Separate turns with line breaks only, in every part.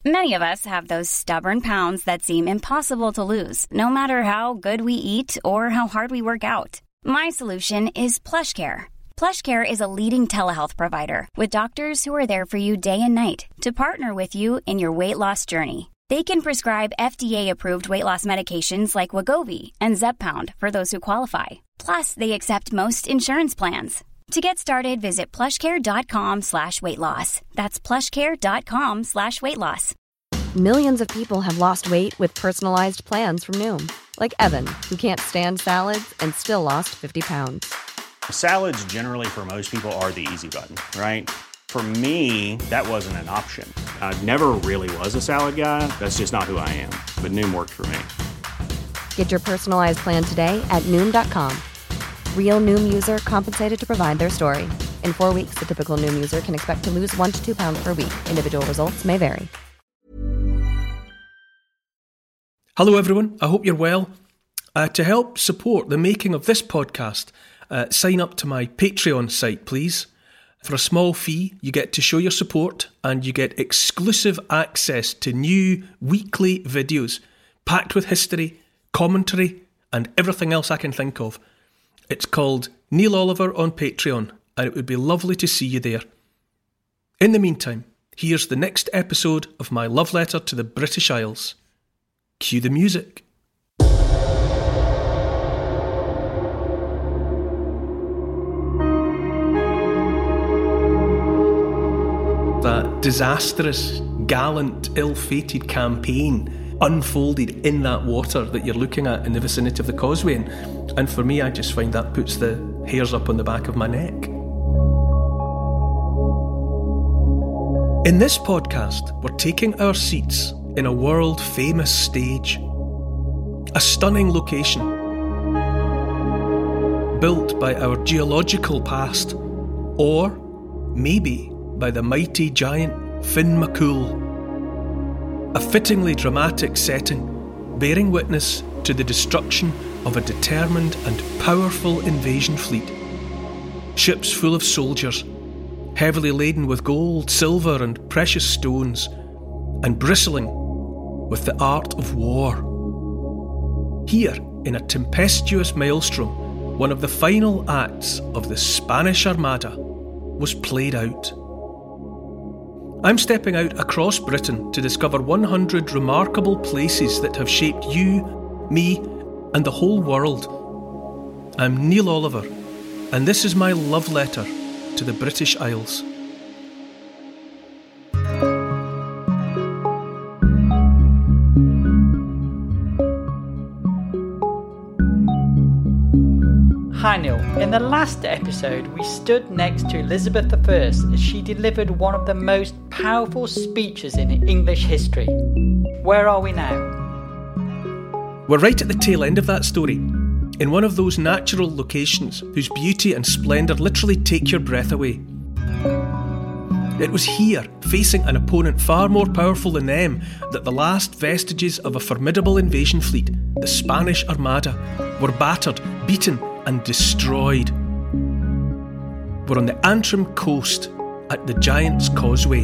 Many of us have those stubborn pounds that seem impossible to lose, no matter how good we eat or how hard we work out. My solution is PlushCare. PlushCare is a leading telehealth provider with doctors who are there for you day and night to partner with you in your weight loss journey. They can prescribe FDA-approved weight loss medications like Wegovy and Zepbound for those who qualify. Plus, they accept most insurance plans. To get started, visit plushcare.com/weightloss. That's plushcare.com/weightloss.
Millions of people have lost weight with personalized plans from Noom. Like Evan, who can't stand salads and still lost 50 pounds.
Salads generally for most people are the easy button, right? For me, that wasn't an option. I never really was a salad guy. That's just not who I am. But Noom worked for me.
Get your personalized plan today at Noom.com. Real Noom user compensated to provide their story. In 4 weeks, the typical Noom user can expect to lose 1 to 2 pounds per week. Individual results may vary.
Hello everyone, I hope you're well. To help support the making of this podcast, sign up to my Patreon site, please. For a small fee, you get to show your support and you get exclusive access to new weekly videos packed with history, commentary, and everything else I can think of. It's called Neil Oliver on Patreon, and it would be lovely to see you there. In the meantime, here's the next episode of my love letter to the British Isles. Cue the music. That disastrous, gallant, ill-fated campaign unfolded in that water that you're looking at in the vicinity of the causeway. And for me, I just find that puts the hairs up on the back of my neck. In this podcast, we're taking our seats in a world-famous stage. A stunning location, built by our geological past, or maybe by the mighty giant Finn McCool. A fittingly dramatic setting, bearing witness to the destruction of a determined and powerful invasion fleet. Ships full of soldiers, heavily laden with gold, silver and precious stones, and bristling with the art of war. Here, in a tempestuous maelstrom, one of the final acts of the Spanish Armada was played out. I'm stepping out across Britain to discover 100 remarkable places that have shaped you, me, and the whole world. I'm Neil Oliver, and this is my love letter to the British Isles.
Hi Neil, in the last episode we stood next to Elizabeth I as she delivered one of the most powerful speeches in English history. Where are we now?
We're right at the tail end of that story, in one of those natural locations whose beauty and splendour literally take your breath away. It was here, facing an opponent far more powerful than them, that the last vestiges of a formidable invasion fleet, the Spanish Armada, were battered, beaten and destroyed. We're on the Antrim coast at the Giant's Causeway.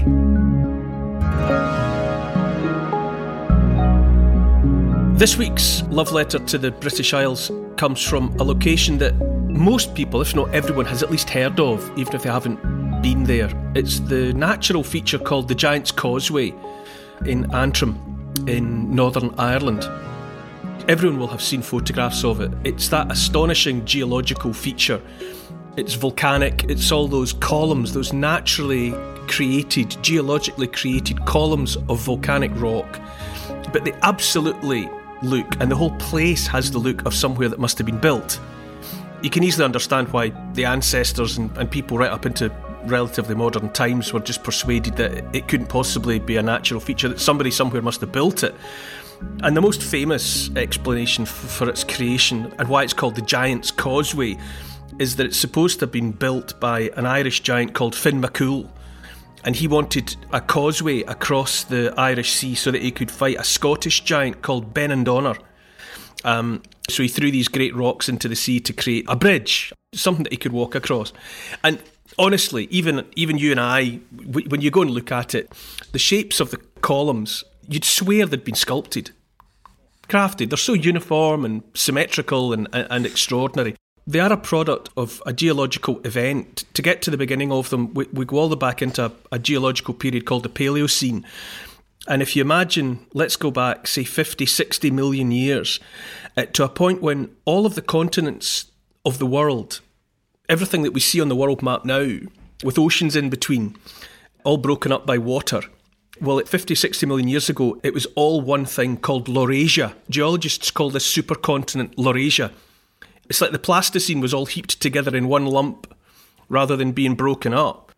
This week's love letter to the British Isles comes from a location that most people, if not everyone, has at least heard of, even if they haven't been there. It's the natural feature called the Giant's Causeway in Antrim in Northern Ireland. Everyone will have seen photographs of it. It's that astonishing geological feature. It's volcanic, it's all those columns, those naturally created, geologically created columns of volcanic rock. But they absolutely look, and the whole place has the look of somewhere that must have been built. You can easily understand why the ancestors and people right up into relatively modern times were just persuaded that it couldn't possibly be a natural feature, that somebody somewhere must have built it. And the most famous explanation for its creation and why it's called the Giant's Causeway is that it's supposed to have been built by an Irish giant called Finn McCool. And he wanted a causeway across the Irish Sea so that he could fight a Scottish giant called Benandonner. So he threw these great rocks into the sea to create a bridge, something that he could walk across. And honestly, even you and I, when you go and look at it, the shapes of the columns, you'd swear they'd been sculpted, crafted. They're so uniform and symmetrical and extraordinary. They are a product of a geological event. To get to the beginning of them, we go all the way back into a geological period called the Paleocene. And if you imagine, let's go back, say, 50, 60 million years, to a point when all of the continents of the world, everything that we see on the world map now, with oceans in between, all broken up by water. Well, at 50, 60 million years ago, it was all one thing called Laurasia. Geologists call this supercontinent Laurasia. It's like the Pleistocene was all heaped together in one lump rather than being broken up.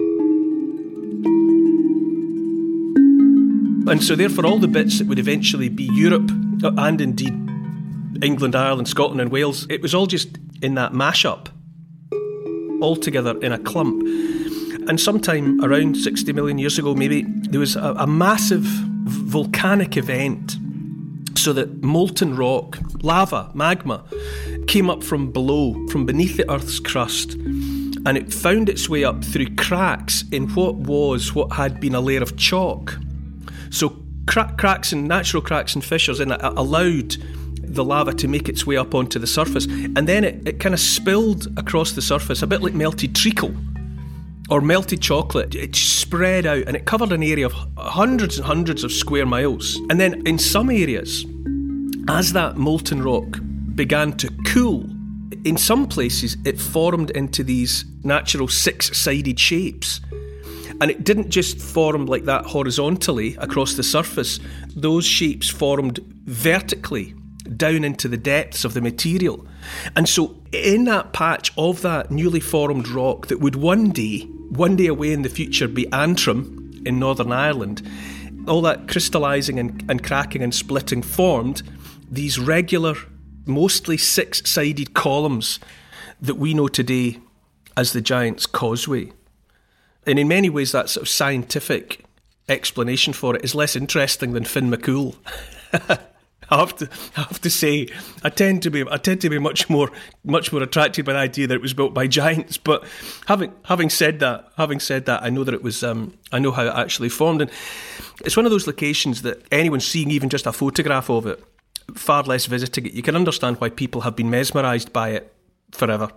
And so therefore all the bits that would eventually be Europe, and indeed England, Ireland, Scotland and Wales, it was all just in that mashup, all together in a clump. And sometime around 60 million years ago, maybe, there was a massive volcanic event, so that molten rock, lava, magma, came up from below, from beneath the Earth's crust, and it found its way up through cracks in what had been a layer of chalk. So cracks and natural cracks and fissures in it allowed the lava to make its way up onto the surface, and then it kind of spilled across the surface, a bit like melted treacle or melted chocolate. It spread out and it covered an area of hundreds and hundreds of square miles. And then in some areas, as that molten rock began to cool, in some places it formed into these natural six-sided shapes. And it didn't just form like that horizontally across the surface. Those shapes formed vertically down into the depths of the material. And so in that patch of that newly formed rock that would one day away in the future be Antrim in Northern Ireland, all that crystallising and cracking and splitting formed these regular, mostly six-sided columns that we know today as the Giant's Causeway. And in many ways that sort of scientific explanation for it is less interesting than Finn McCool. I have to say, I tend to be much more attracted by the idea that it was built by giants. But having said that, I know that it was. I know how it actually formed, and it's one of those locations that anyone seeing even just a photograph of it, far less visiting it, you can understand why people have been mesmerised by it forever.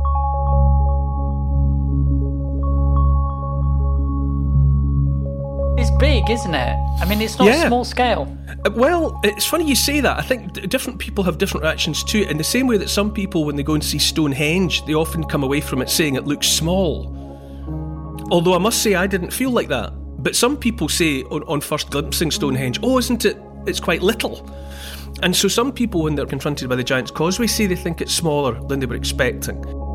It's big, isn't it? I mean, it's not small scale.
Well, it's funny you say that. I think different people have different reactions to it, in the same way that some people, when they go and see Stonehenge, they often come away from it saying it looks small. Although I must say I didn't feel like that. But some people say on first glimpsing Stonehenge, oh, isn't it? It's quite little. And so some people, when they're confronted by the Giant's Causeway, say they think it's smaller than they were expecting.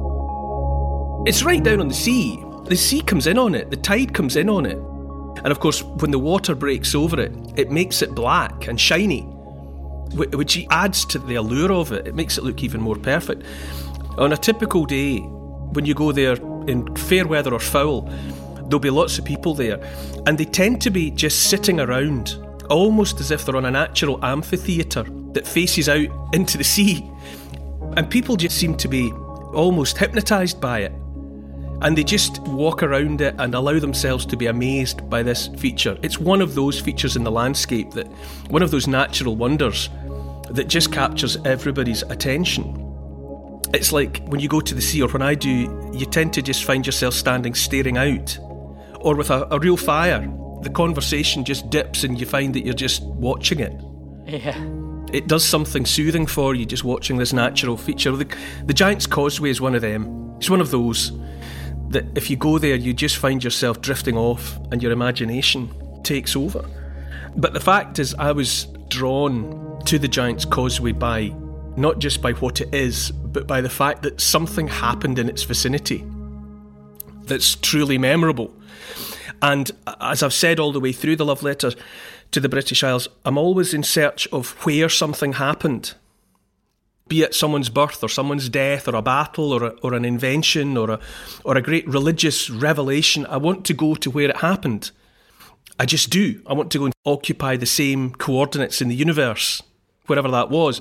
It's right down on the sea. The sea comes in on it. The tide comes in on it. And of course, when the water breaks over it, it makes it black and shiny, which adds to the allure of it. It makes it look even more perfect. On a typical day, when you go there in fair weather or foul, there'll be lots of people there. And they tend to be just sitting around, almost as if they're on a natural amphitheatre that faces out into the sea. And people just seem to be almost hypnotised by it. And they just walk around it and allow themselves to be amazed by this feature. It's one of those features in the landscape, that one of those natural wonders that just captures everybody's attention. It's like when you go to the sea, or when I do, you tend to just find yourself standing staring out. Or with a real fire, the conversation just dips and you find that you're just watching it.
Yeah.
It does something soothing for you, just watching this natural feature. The Giant's Causeway is one of them. It's one of those that if you go there, you just find yourself drifting off and your imagination takes over. But the fact is, I was drawn to the Giant's Causeway by not just by what it is, but by the fact that something happened in its vicinity that's truly memorable. And as I've said all the way through the love letter to the British Isles, I'm always in search of where something happened. Be it someone's birth or someone's death or a battle or an invention or a great religious revelation. I want to go to where it happened. I just do. I want to go and occupy the same coordinates in the universe, wherever that was.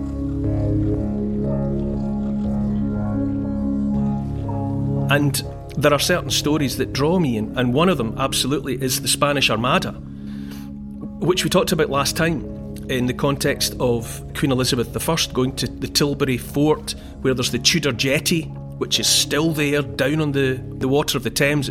And there are certain stories that draw me, and one of them absolutely is the Spanish Armada, which we talked about last time in the context of Queen Elizabeth I going to the Tilbury Fort, where there's the Tudor jetty, which is still there down on the water of the Thames.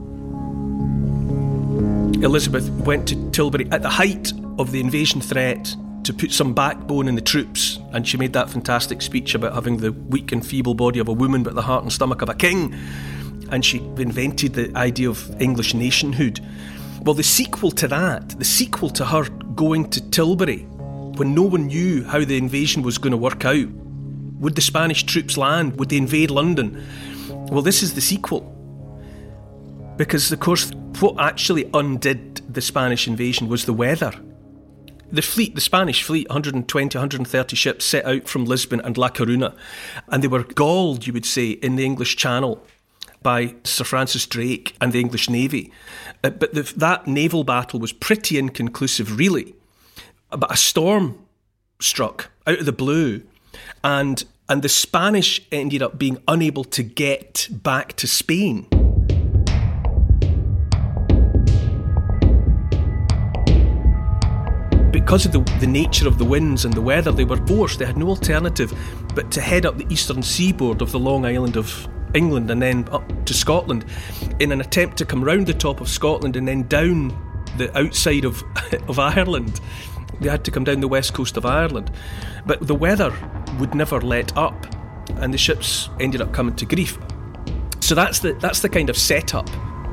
Elizabeth went to Tilbury at the height of the invasion threat to put some backbone in the troops, and she made that fantastic speech about having the weak and feeble body of a woman but the heart and stomach of a king, and she invented the idea of English nationhood. Well, the sequel to that, the sequel to her going to Tilbury when no one knew how the invasion was going to work out, would the Spanish troops land? Would they invade London? Well, this is the sequel. Because, of course, what actually undid the Spanish invasion was the weather. The fleet, the Spanish fleet, 120, 130 ships set out from Lisbon and La Coruna, and they were galled, you would say, in the English Channel by Sir Francis Drake and the English Navy. But that naval battle was pretty inconclusive, really. But a storm struck out of the blue, and the Spanish ended up being unable to get back to Spain. Because of the nature of the winds and the weather, they were forced, they had no alternative but to head up the eastern seaboard of the Long Island of England and then up to Scotland in an attempt to come round the top of Scotland and then down the outside of Ireland. They had to come down the west coast of Ireland. But the weather would never let up, and the ships ended up coming to grief. So that's the kind of setup.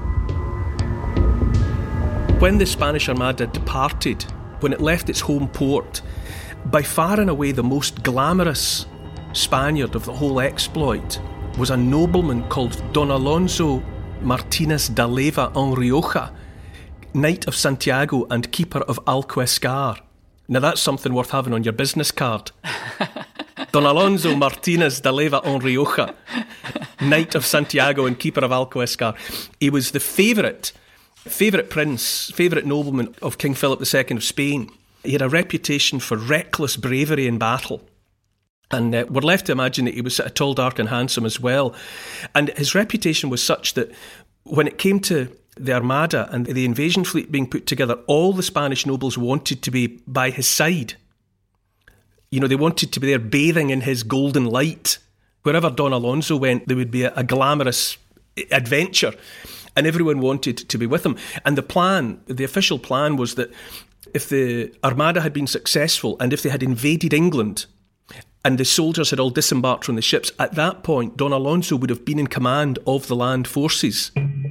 When the Spanish Armada departed, when it left its home port, by far and away the most glamorous Spaniard of the whole exploit was a nobleman called Don Alonso Martinez de Leyva en Rioja, Knight of Santiago and Keeper of Alcuescar. Now that's something worth having on your business card. Don Alonso Martinez de Leyva en Rioja, Knight of Santiago and Keeper of Alcuescar. He was the favourite prince, favourite nobleman of King Philip II of Spain. He had a reputation for reckless bravery in battle. And we're left to imagine that he was sort of tall, dark and handsome as well. And his reputation was such that when it came to the Armada and the invasion fleet being put together, all the Spanish nobles wanted to be by his side. You know, they wanted to be there bathing in his golden light. Wherever Don Alonso went, there would be a glamorous adventure, and everyone wanted to be with him. And the official plan was that if the Armada had been successful and if they had invaded England and the soldiers had all disembarked from the ships, at that point Don Alonso would have been in command of the land forces.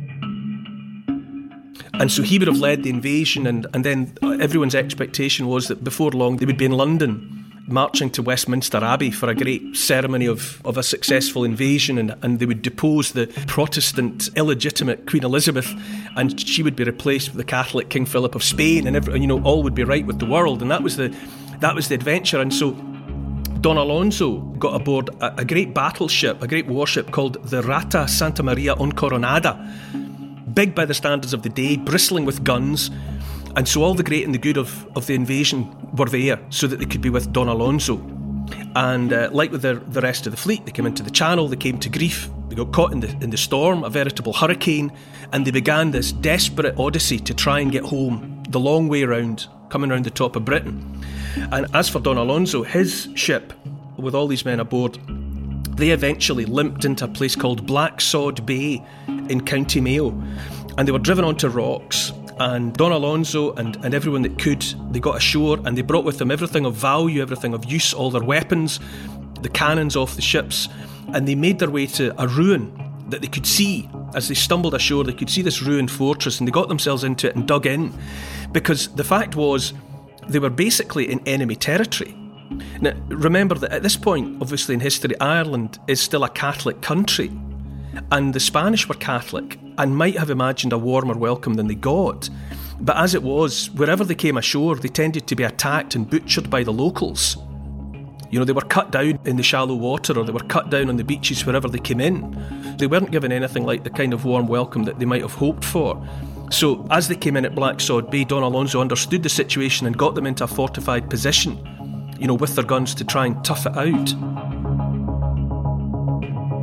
And so he would have led the invasion, and then everyone's expectation was that before long they would be in London, marching to Westminster Abbey for a great ceremony of a successful invasion, and they would depose the Protestant illegitimate Queen Elizabeth, and she would be replaced with the Catholic King Philip of Spain, and all would be right with the world. And that was the adventure. And so Don Alonso got aboard a great battleship, a great warship called the Rata Santa Maria Uncoronada, big by the standards of the day, bristling with guns. And so all the great and the good of the invasion were there so that they could be with Don Alonso. And like with the rest of the fleet, they came into the Channel, they came to grief, they got caught in the storm, a veritable hurricane, and they began this desperate odyssey to try and get home the long way round, coming round the top of Britain. And as for Don Alonso, his ship, with all these men aboard, they eventually limped into a place called Blacksod Bay in County Mayo, and they were driven onto rocks. And Don Alonso and everyone that could, they got ashore, and they brought with them everything of value, everything of use, all their weapons, the cannons off the ships, and they made their way to a ruin that they could see. As they stumbled ashore, they could see this ruined fortress, and they got themselves into it and dug in, because the fact was they were basically in enemy territory. Now, remember that at this point, obviously in history, Ireland is still a Catholic country, and the Spanish were Catholic and might have imagined a warmer welcome than they got. But as it was, wherever they came ashore, they tended to be attacked and butchered by the locals. You know, they were cut down in the shallow water, or they were cut down on the beaches wherever they came in. They weren't given anything like the kind of warm welcome that they might have hoped for. So as they came in at Blacksod Bay, Don Alonso understood the situation and got them into a fortified position, you know, with their guns to try and tough it out.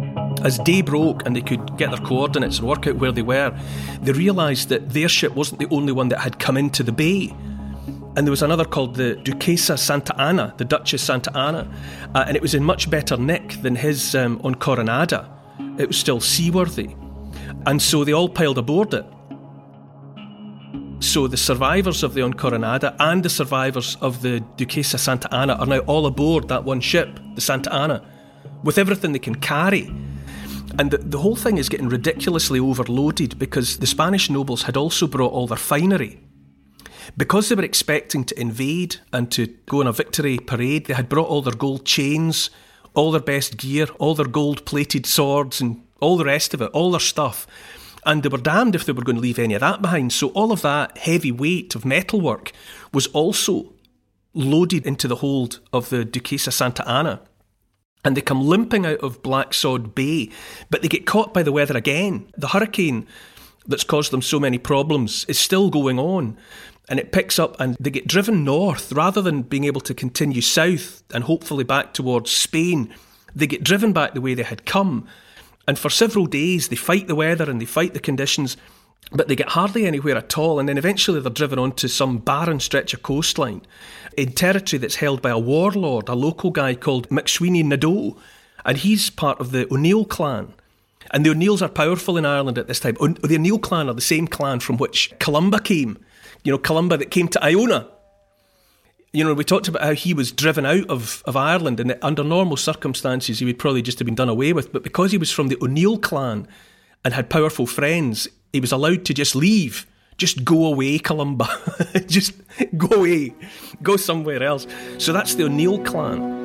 As day broke and they could get their coordinates and work out where they were, they realised that their ship wasn't the only one that had come into the bay. And there was another called the Duquesa Santa Ana, the Duchess Santa Ana, and it was in much better nick than his on Coronada. It was still seaworthy. And so they all piled aboard it. So the survivors of the Coronada and the survivors of the Duquesa Santa Ana are now all aboard that one ship, the Santa Ana, with everything they can carry. And the whole thing is getting ridiculously overloaded because the Spanish nobles had also brought all their finery. Because they were expecting to invade and to go on a victory parade, they had brought all their gold chains, all their best gear, all their gold-plated swords and all the rest of it, all their stuff. And they were damned if they were going to leave any of that behind. So all of that heavy weight of metalwork was also loaded into the hold of the Duquesa Santa Ana. And they come limping out of Blacksod Bay, but they get caught by the weather again. The hurricane that's caused them so many problems is still going on. And it picks up and they get driven north rather than being able to continue south and hopefully back towards Spain. They get driven back the way they had come. And for several days they fight the weather and they fight the conditions, but they get hardly anywhere at all. And then eventually they're driven onto some barren stretch of coastline in territory that's held by a warlord, a local guy called McSweeney Nadeau. And he's part of the O'Neill clan. And the O'Neills are powerful in Ireland at this time. The O'Neill clan are the same clan from which Columba came. You know, Columba that came to Iona. You know, we talked about how he was driven out of Ireland, and under normal circumstances he would probably just have been done away with. But because he was from the O'Neill clan and had powerful friends, he was allowed to just leave. Just go away, Columba. Just go away. Go somewhere else. So that's the O'Neill clan.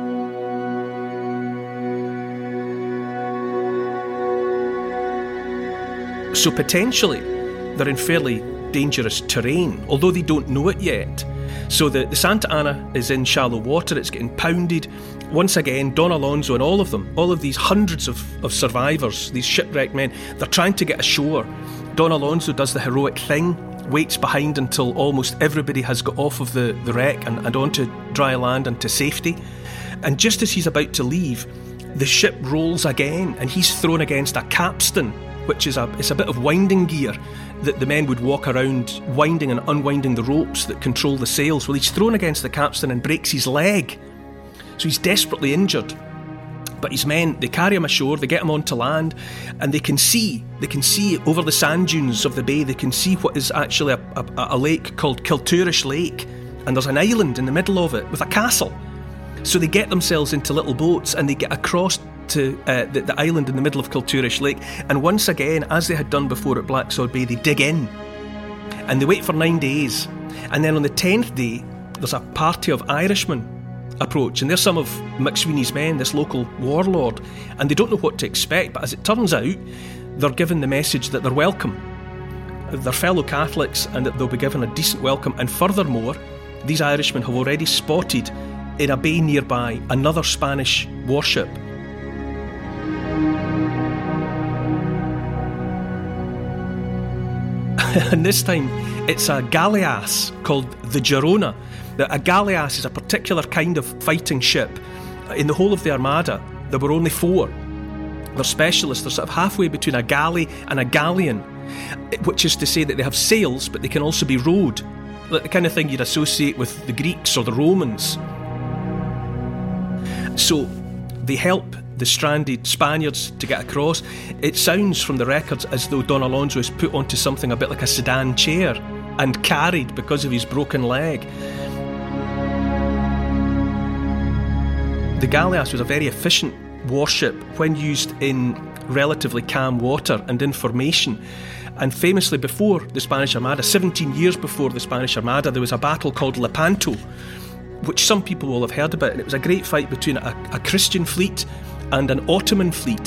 So potentially they're in fairly dangerous terrain, although they don't know it yet. So the Santa Ana is in shallow water, it's getting pounded. Once again, Don Alonso and all of them, all of these hundreds of survivors, these shipwrecked men, they're trying to get ashore. Don Alonso does the heroic thing, waits behind until almost everybody has got off of the wreck and onto dry land and to safety. And just as he's about to leave, the ship rolls again and he's thrown against a capstan, which is it's a bit of winding gear that the men would walk around winding and unwinding the ropes that control the sails. Well, he's thrown against the capstan and breaks his leg. So he's desperately injured. But his men, they carry him ashore, they get him onto land, and they can see over the sand dunes of the bay, they can see what is actually a lake called Kilturish Lake. And there's an island in the middle of it with a castle. So they get themselves into little boats and they get across to the island in the middle of Kilturish Lake, and once again, as they had done before at Blacksod Bay, they dig in and they wait for 9 days, and then on the 10th day there's a party of Irishmen approach, and they're some of McSweeney's men, this local warlord, and they don't know what to expect, but as it turns out, they're given the message that they're welcome, they're fellow Catholics, and that they'll be given a decent welcome. And furthermore, these Irishmen have already spotted in a bay nearby another Spanish warship. And this time it's a galleass called the Girona. A galleass is a particular kind of fighting ship. In the whole of the Armada, there were only 4. They're specialists. They're sort of halfway between a galley and a galleon, which is to say that they have sails, but they can also be rowed. Like the kind of thing you'd associate with the Greeks or the Romans. So they help the stranded Spaniards to get across. It sounds from the records as though Don Alonso is put onto something a bit like a sedan chair and carried because of his broken leg. The galleass was a very efficient warship when used in relatively calm water and in formation. And famously before the Spanish Armada, 17 years before the Spanish Armada, there was a battle called Lepanto, which some people will have heard about, and it was a great fight between a Christian fleet and an Ottoman fleet.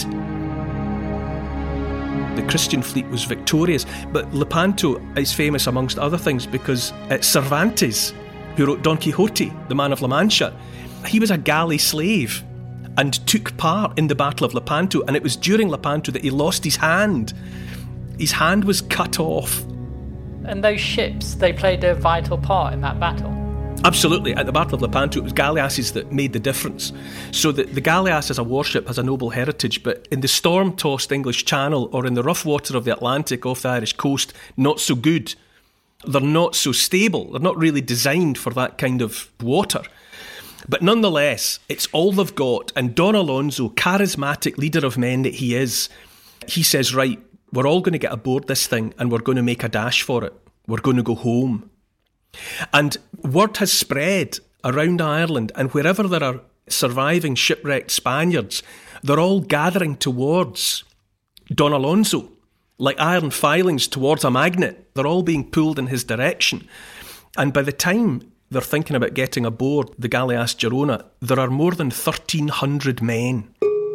The Christian fleet was victorious, but Lepanto is famous amongst other things because Cervantes, who wrote Don Quixote, the Man of La Mancha, he was a galley slave and took part in the Battle of Lepanto, and it was during Lepanto that he lost his hand. His hand was cut off.
And those ships, they played a vital part in that battle?
Absolutely. At the Battle of Lepanto, it was galleasses that made the difference. So the galleass as a warship has a noble heritage, but in the storm-tossed English Channel or in the rough water of the Atlantic off the Irish coast, not so good. They're not so stable. They're not really designed for that kind of water. But nonetheless, it's all they've got. And Don Alonso, charismatic leader of men that he is, he says, right, we're all going to get aboard this thing and we're going to make a dash for it. We're going to go home. And word has spread around Ireland, and wherever there are surviving shipwrecked Spaniards, they're all gathering towards Don Alonso, like iron filings towards a magnet. They're all being pulled in his direction. And by the time they're thinking about getting aboard the galleass Girona, there are more than 1,300 men.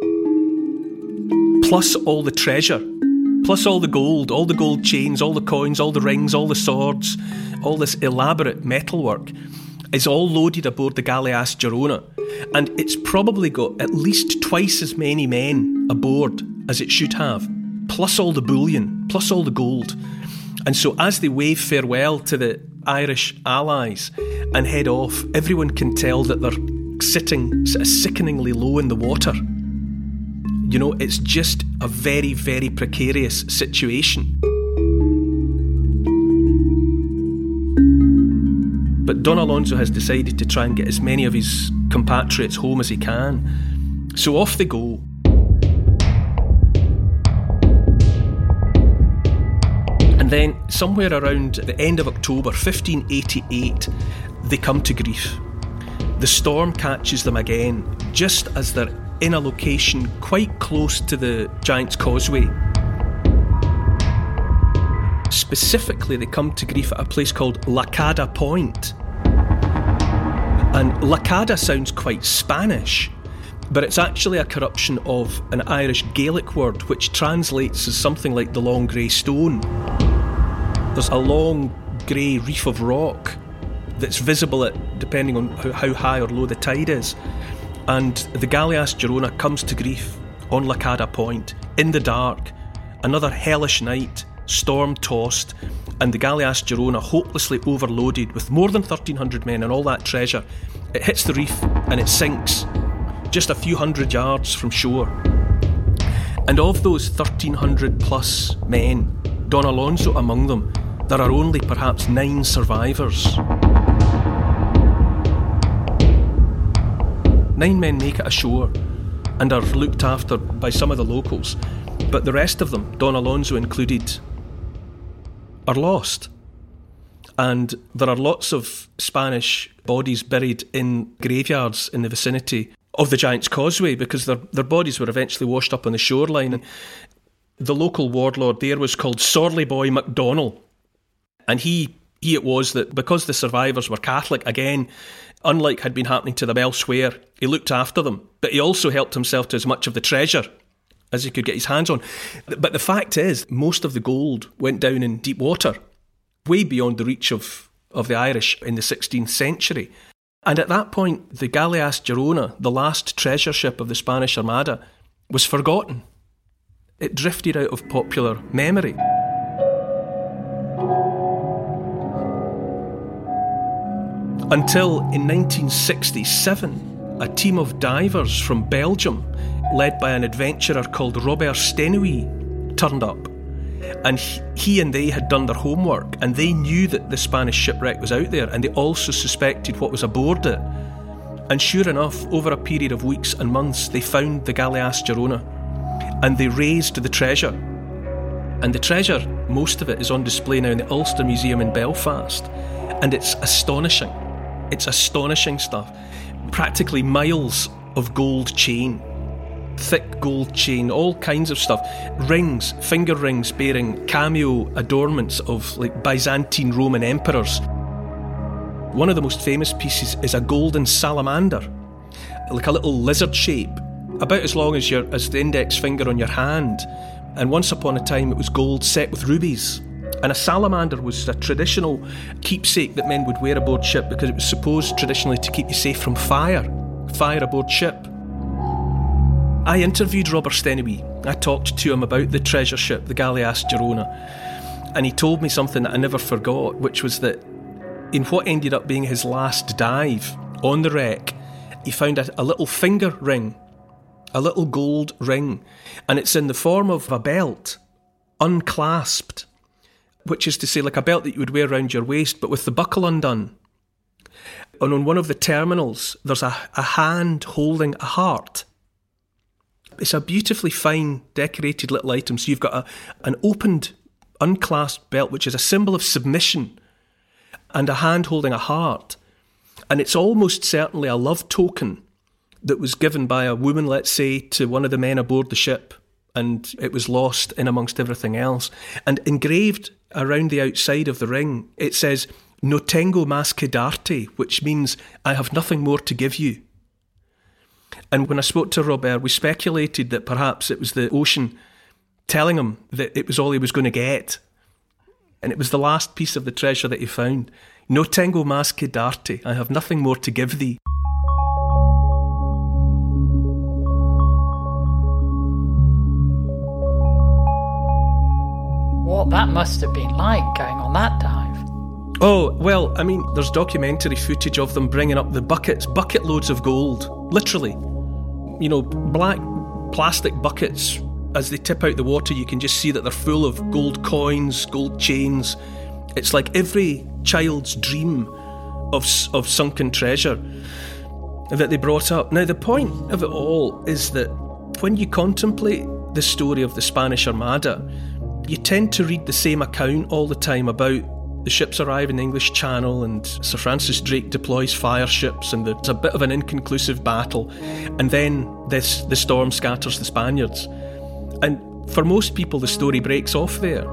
Plus all the treasure, plus all the gold chains, all the coins, all the rings, all the swords, all this elaborate metalwork is all loaded aboard the galleass Girona. And it's probably got at least twice as many men aboard as it should have, plus all the bullion, plus all the gold. And so as they wave farewell to the Irish allies and head off, everyone can tell that they're sitting sort of sickeningly low in the water. You know, it's just a very, very precarious situation. But Don Alonso has decided to try and get as many of his compatriots home as he can. So off they go. And then somewhere around the end of October 1588, they come to grief. The storm catches them again, just as they're in a location quite close to the Giant's Causeway. Specifically, they come to grief at a place called Lacada Point. And Lacada sounds quite Spanish, but it's actually a corruption of an Irish Gaelic word which translates as something like the long grey stone. There's a long grey reef of rock that's visible at, depending on how high or low the tide is. And the galleass Girona comes to grief on Lacada Point, in the dark, another hellish night, storm-tossed, and the galleass Girona, hopelessly overloaded with more than 1,300 men and all that treasure, it hits the reef and it sinks just a few hundred yards from shore. And of those 1,300 plus men, Don Alonso among them, there are only perhaps 9 survivors. 9 men make it ashore and are looked after by some of the locals, but the rest of them, Don Alonso included, are lost. And there are lots of Spanish bodies buried in graveyards in the vicinity of the Giant's Causeway because their bodies were eventually washed up on the shoreline. The local warlord there was called Sorley Boy MacDonald, and he it was that because the survivors were Catholic, again, unlike had been happening to them elsewhere, he looked after them, but he also helped himself to as much of the treasure as he could get his hands on. But the fact is, most of the gold went down in deep water, way beyond the reach of the Irish in the 16th century. And at that point, the galleass Girona, the last treasure ship of the Spanish Armada, was forgotten. It drifted out of popular memory. Until in 1967, a team of divers from Belgium, led by an adventurer called Robert Stenouille, turned up. And he and they had done their homework, and they knew that the Spanish shipwreck was out there, and they also suspected what was aboard it. And sure enough, over a period of weeks and months, they found the galleass Girona, and they raised the treasure. And the treasure, most of it, is on display now in the Ulster Museum in Belfast, and it's astonishing. It's astonishing stuff. Practically miles of gold chain, thick gold chain, all kinds of stuff. Rings, finger rings bearing cameo adornments of like Byzantine Roman emperors. One of the most famous pieces is a golden salamander, like a little lizard shape, about as long as the index finger on your hand. And once upon a time it was gold set with rubies. And a salamander was a traditional keepsake that men would wear aboard ship because it was supposed traditionally to keep you safe from fire aboard ship. I interviewed Robert Stenouille. I talked to him about the treasure ship, the galleass Girona, and he told me something that I never forgot, which was that in what ended up being his last dive on the wreck, he found a little finger ring, a little gold ring, and it's in the form of a belt, unclasped, which is to say like a belt that you would wear around your waist, but with the buckle undone. And on one of the terminals, there's a hand holding a heart. It's a beautifully fine, decorated little item. So you've got an opened, unclasped belt, which is a symbol of submission, and a hand holding a heart. And it's almost certainly a love token that was given by a woman, let's say, to one of the men aboard the ship, and it was lost in amongst everything else. And engraved around the outside of the ring, it says, "No tengo más que darte," which means, "I have nothing more to give you." And when I spoke to Robert, we speculated that perhaps it was the ocean telling him that it was all he was going to get. And it was the last piece of the treasure that he found. "No tengo más que darte," I have nothing more to give thee.
What that must have been like going on that dive.
Oh, well, I mean, there's documentary footage of them bringing up the bucket loads of gold, literally. You know, black plastic buckets. As they tip out the water, you can just see that they're full of gold coins, gold chains. It's like every child's dream of sunken treasure that they brought up. Now, the point of it all is that when you contemplate the story of the Spanish Armada, you tend to read the same account all the time about the ships arrive in the English Channel and Sir Francis Drake deploys fire ships and there's a bit of an inconclusive battle, and then the storm scatters the Spaniards. And for most people the story breaks off there.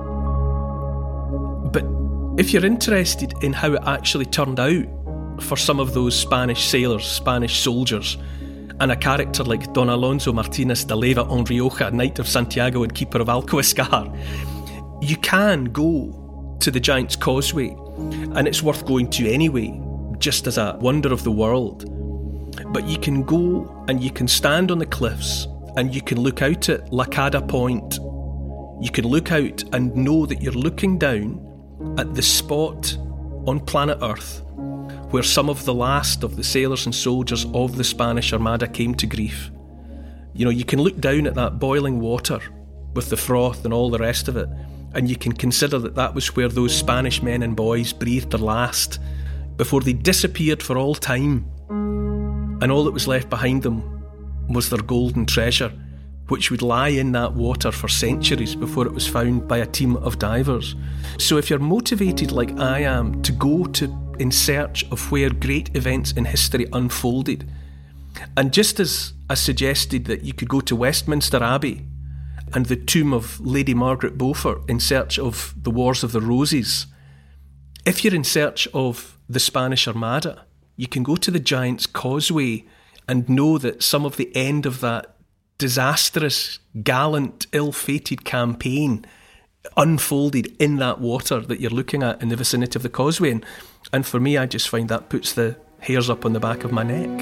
But if you're interested in how it actually turned out for some of those Spanish sailors, Spanish soldiers, and a character like Don Alonso Martinez de Leyva en Rioja, Knight of Santiago and Keeper of Alcoescar, you can go to the Giant's Causeway, and it's worth going to anyway, just as a wonder of the world. But you can go and you can stand on the cliffs and you can look out at Lacada Point. You can look out and know that you're looking down at the spot on planet Earth where some of the last of the sailors and soldiers of the Spanish Armada came to grief. You know, you can look down at that boiling water with the froth and all the rest of it, and you can consider that that was where those Spanish men and boys breathed their last before they disappeared for all time. And all that was left behind them was their golden treasure, which would lie in that water for centuries before it was found by a team of divers. So if you're motivated like I am to go in search of where great events in history unfolded, and just as I suggested that you could go to Westminster Abbey and the tomb of Lady Margaret Beaufort in search of the Wars of the Roses, if you're in search of the Spanish Armada, you can go to the Giant's Causeway and know that some of the end of that disastrous, gallant, ill-fated campaign unfolded in that water that you're looking at in the vicinity of the causeway. And for me, I just find that puts the hairs up on the back of my neck.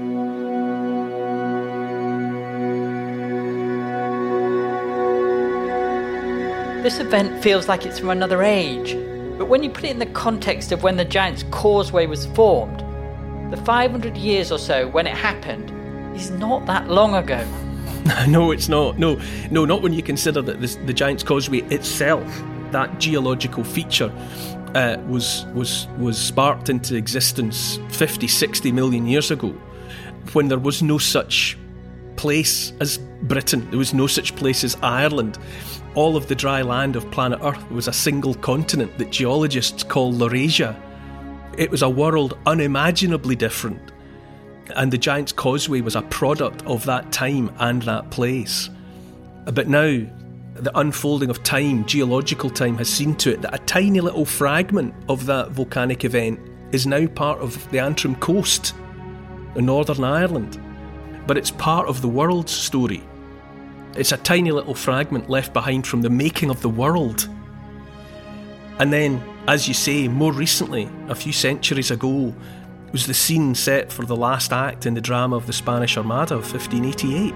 This event feels like it's from another age, but when you put it in the context of when the Giant's Causeway was formed, the 500 years or so when it happened is not that long ago.
No, it's not. No, not when you consider that the Giant's Causeway itself, that geological feature, was sparked into existence 50, 60 million years ago, when there was no such place as Britain, there was no such place as Ireland. All of the dry land of planet Earth was a single continent that geologists call Laurasia. It was a world unimaginably different. And the Giant's Causeway was a product of that time and that place. But now, the unfolding of time, geological time, has seen to it that a tiny little fragment of that volcanic event is now part of the Antrim coast in Northern Ireland. But it's part of the world's story. It's a tiny little fragment left behind from the making of the world. And then, as you say, more recently, a few centuries ago, was the scene set for the last act in the drama of the Spanish Armada of 1588.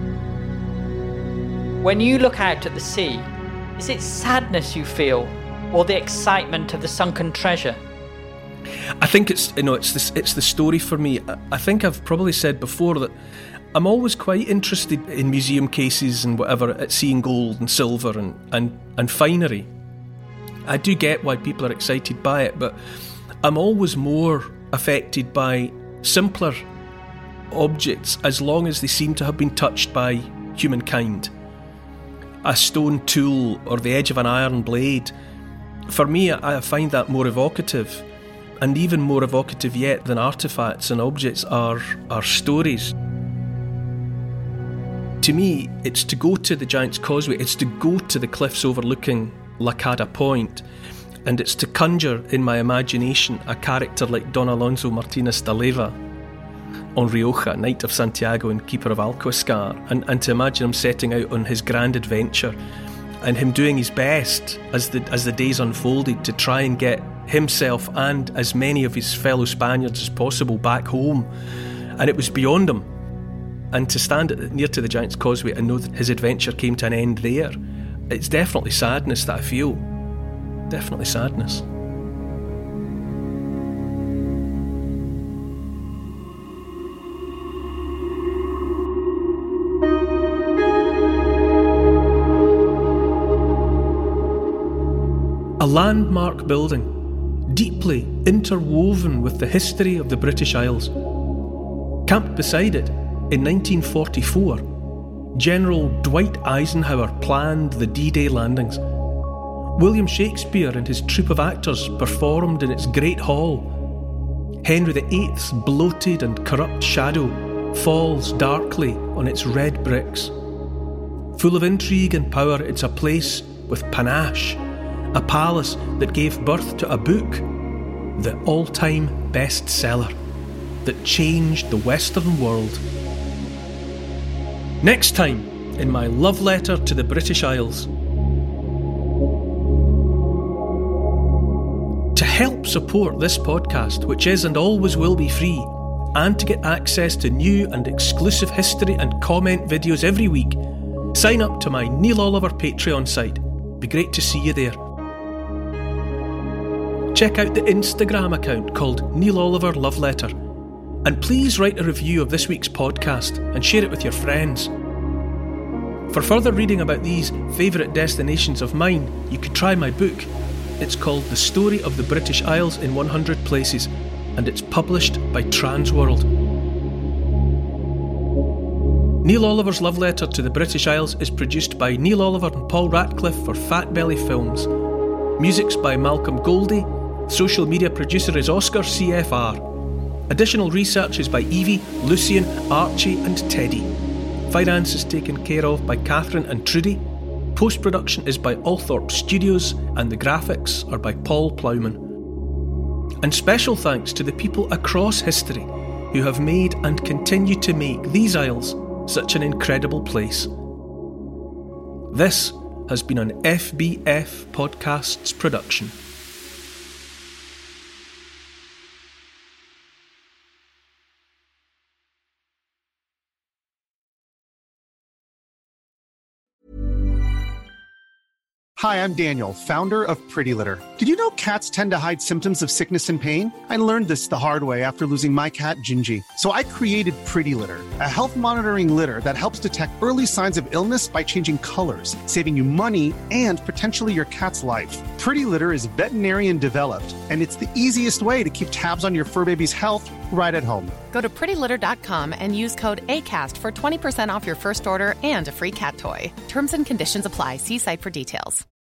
When you look out at the sea, is it sadness you feel, or the excitement of the sunken treasure?
I think it's the story for me. I think I've probably said before that I'm always quite interested in museum cases and whatever, at seeing gold and silver and finery. I do get why people are excited by it, but I'm always more affected by simpler objects as long as they seem to have been touched by humankind. A stone tool or the edge of an iron blade. For me, I find that more evocative. And even more evocative yet than artefacts and objects are stories. To me, it's to go to the Giant's Causeway, it's to go to the cliffs overlooking Lacada Point, and it's to conjure in my imagination a character like Don Alonso Martinez de Leyva on Rioja, Knight of Santiago and Keeper of Alquiscar, and to imagine him setting out on his grand adventure and him doing his best as the days unfolded to try and get himself and as many of his fellow Spaniards as possible back home. And it was beyond him. And to stand near to the Giant's Causeway and know that his adventure came to an end there, it's definitely sadness that I feel. Definitely sadness. A landmark building, deeply interwoven with the history of the British Isles. Camped beside it in 1944, General Dwight Eisenhower planned the D-Day landings. William Shakespeare and his troupe of actors performed in its great hall. Henry VIII's bloated and corrupt shadow falls darkly on its red bricks. Full of intrigue and power, it's a place with panache, a palace that gave birth to a book, the all-time bestseller, that changed the Western world. Next time, in my love letter to the British Isles. To help support this podcast, which is and always will be free, and to get access to new and exclusive history and comment videos every week, sign up to my Neil Oliver Patreon site. Be great to see you there. Check out the Instagram account called Neil Oliver Love Letter. And please write a review of this week's podcast and share it with your friends. For further reading about these favourite destinations of mine, you could try my book. It's called The Story of the British Isles in 100 Places, and it's published by Transworld. Neil Oliver's Love Letter to the British Isles is produced by Neil Oliver and Paul Ratcliffe for Fat Belly Films. Music's by Malcolm Goldie. Social media producer is Oscar CFR. Additional research is by Evie, Lucian, Archie and Teddy. Finance is taken care of by Catherine and Trudy. Post-production is by Althorpe Studios and the graphics are by Paul Plowman. And special thanks to the people across history who have made and continue to make these isles such an incredible place. This has been an FBF Podcasts production.
Hi, I'm Daniel, founder of Pretty Litter. Did you know cats tend to hide symptoms of sickness and pain? I learned this the hard way after losing my cat, Gingy. So I created Pretty Litter, a health monitoring litter that helps detect early signs of illness by changing colors, saving you money and potentially your cat's life. Pretty Litter is veterinarian developed, and it's the easiest way to keep tabs on your fur baby's health right at home.
Go to prettylitter.com and use code ACAST for 20% off your first order and a free cat toy. Terms and conditions apply. See site for details.